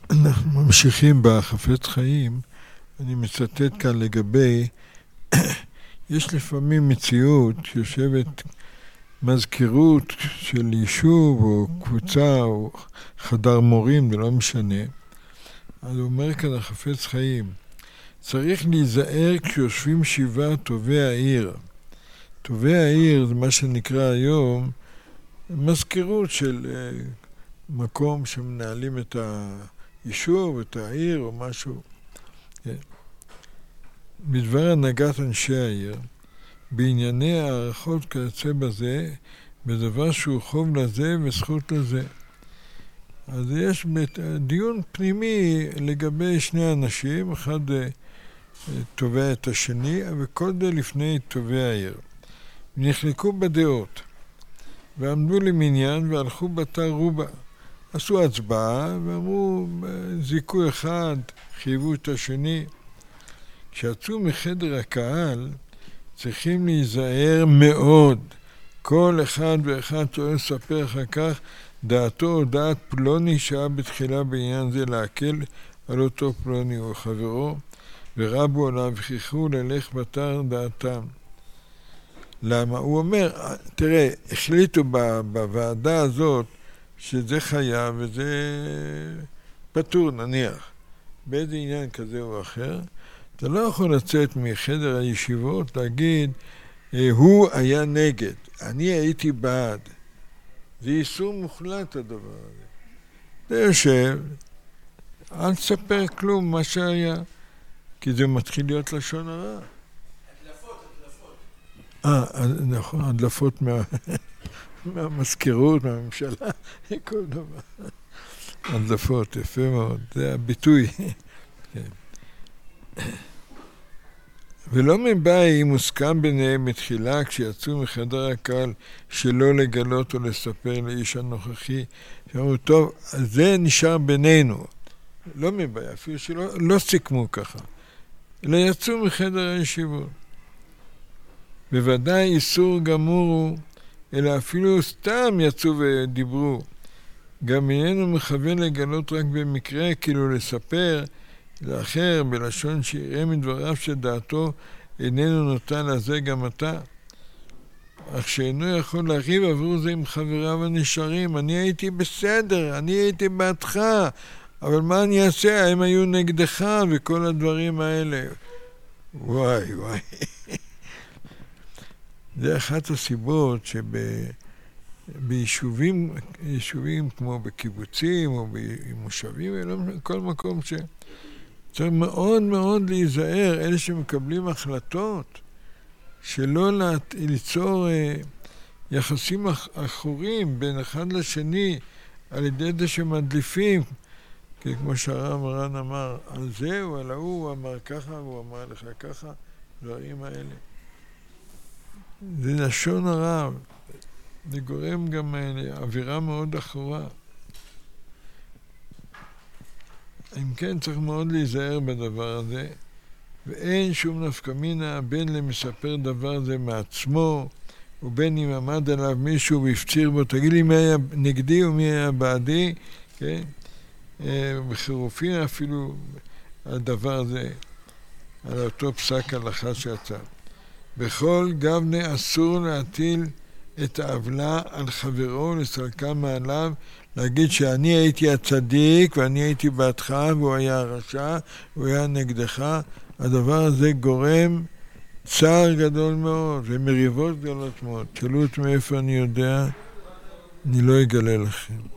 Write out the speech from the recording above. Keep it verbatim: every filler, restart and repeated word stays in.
אנחנו ממשיכים בחפץ חיים. אני מצטט כאן לגבי, יש לפעמים מציאות שיושבת מזכירות של יישוב או קבוצה או חדר מורים, זה לא משנה. אז הוא אומר כאן החפץ חיים, צריך להיזהר כשיושבים שבעה טובי העיר. טובי העיר זה מה שנקרא היום מזכירות של uh, מקום שמנהלים את היישוב, את העיר או משהו. כן. בדבר הנהגת אנשי העיר, בענייני הערכות כיוצא בזה, בדבר שהוא חוב לזה וזכות לזה. אז יש דיון פנימי לגבי שני אנשים, אחד תובע את השני, וכל זה לפני תובע העיר. נחלקו בדעות, ועמדו למניין והלכו בתר רובה. עשו הצבעה ואמרו, זיקו אחד, חייבו את השני. כשיצאו מחדר הקהל, צריכים להיזהר מאוד. כל אחד ואחד צריך לספר אחר כך דעתו או דעת פלוני שהיה בתחילה בעניין זה להקל על אותו פלוני או חברו, ורבו עליו וכיחו ללך בתר דעתם. למה? הוא אומר, תראה, החליטו בוועדה הזאת שזה חייב וזה פטור נניח. באיזה עניין כזה או אחר, אתה לא יכול לצאת מחדר הישיבות להגיד, הוא היה נגד, אני הייתי בעד. זה איסור מוחלט הדבר הזה. זה יושב, אל תספר כלום מה שהיה, כי זה מתחיל להיות לשון הרע. הדלפות, הדלפות. אה, נכון, הדלפות מה... מהמזכירות, מהממשלה, כל דבר. הדלפות, יפה מאוד, זה הביטוי. כן. ולא מבעי מוסכם ביניהם מתחילה כשיצאו מחדר הקהל שלא לגלות או לספר לאיש הנוכחי. שאמרו, טוב, זה נשאר בינינו. לא מבעי, אפילו שלא לא סיכמו ככה. אלא יצאו מחדר הישיבות. בוודאי איסור גמור הוא, אלא אפילו סתם יצאו ודיברו. גם איננו מכוון לגלות רק במקרה, כאילו לספר לאחר בלשון שיראה מדבריו שדעתו איננו נותן לזה גם אתה. אך שאינו יכול להריב עבור זה עם חבריו הנשארים. אני הייתי בסדר, אני הייתי בעדך, אבל מה אני אעשה? הם היו נגדך וכל הדברים האלה. וואי וואי. זה אחת הסיבות שביישובים יישובים כמו בקיבוצים או במושבים, כל מקום ש... צריך מאוד מאוד להיזהר, אלה שמקבלים החלטות, שלא ליצור אה, יחסים אחורים בין אחד לשני, על ידי זה שמדליפים, כי כמו שהרב מרן אמר, על זה או על ההוא, הוא אמר ככה, הוא אמר לך ככה, דברים האלה. זה לשון הרע, זה גורם גם לאווירה מאוד אחורה. אם כן, צריך מאוד להיזהר בדבר הזה, ואין שום נפקא מינה בין למספר דבר זה מעצמו, ובין אם עמד עליו מישהו והפציר בו, תגיד לי מי היה נגדי ומי היה בעדי, כן? בחירופין אפילו על דבר זה, על אותו פסק הלכה שיצא. בכל גבנה אסור להטיל את העוולה על חברו, לסלקה מעליו, להגיד שאני הייתי הצדיק ואני הייתי בעדך והוא היה הרשע, הוא היה נגדך. הדבר הזה גורם צער גדול מאוד ומריבות גדולות מאוד. תשאלו את מאיפה אני יודע, אני לא אגלה לכם.